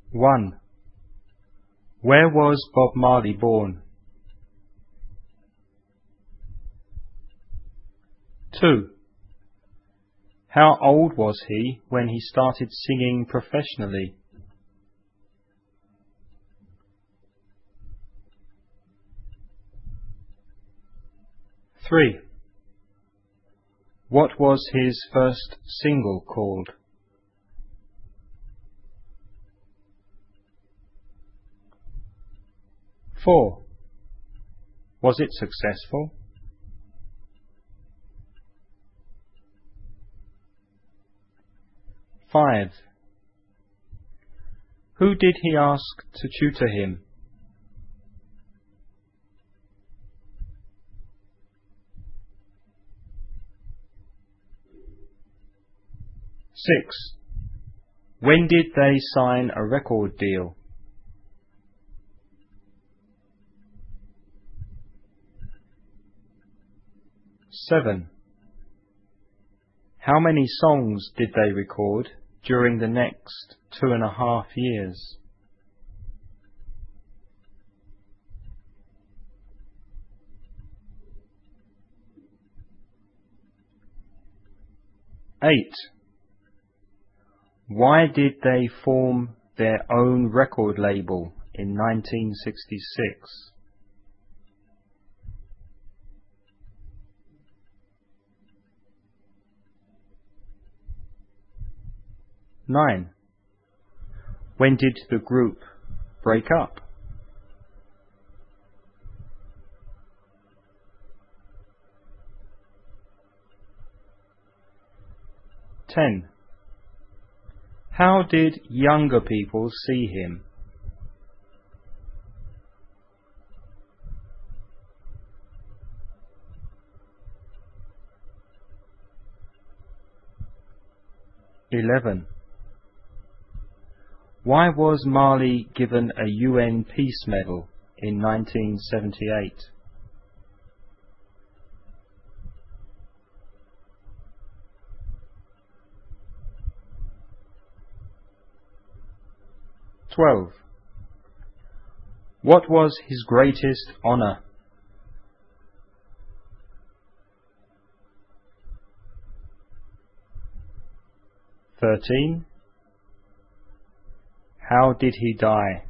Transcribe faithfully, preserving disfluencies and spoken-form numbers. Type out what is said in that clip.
one. Where was Bob Marley born? two. How old was he when he started singing professionally? three. What was his first single called? four. Was it successful? five. Who did he ask to tutor him? six. When did they sign a record deal? seven. How many songs did they record during the next two and a half years? eight. Why did they form their own record label in nineteen sixty-six? nine. When did the group break up? ten. How did younger people see him? eleven. Why was Marley given a U N Peace Medal in nineteen seventy-eight? twelve. What was his greatest honour? thirteen. How did he die?